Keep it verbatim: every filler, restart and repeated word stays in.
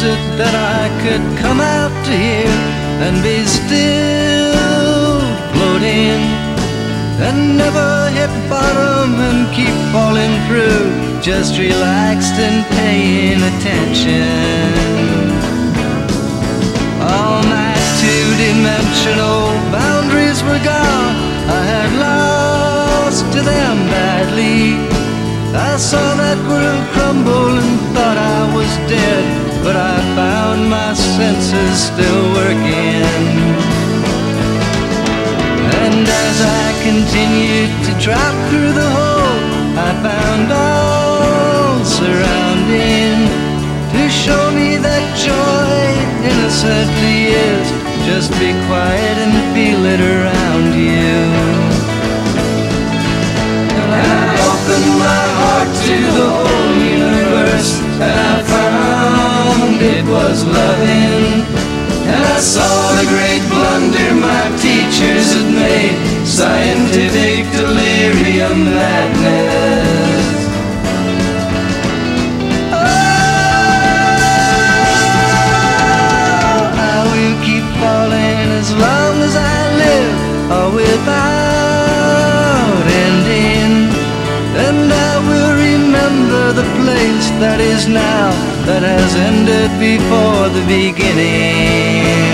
it that I could come out to here and be still floating and never hit bottom and keep falling through, just relaxed and paying attention? All my two-dimensional boundaries were gone, I had lost to them badly. I saw that world crumble and thought I was dead, but I found my senses still working. And as I continued to drop through the hole, I found all surrounding to show me that joy innocently is. Just be quiet and feel it around you. And I opened my heart to the whole universe, and I found it was loving. And I saw the great blunder my teachers had made, scientific delirium madness. Oh, I will keep falling as long as I live, or without ending. And I will remember the place that is now, that has ended before the beginning.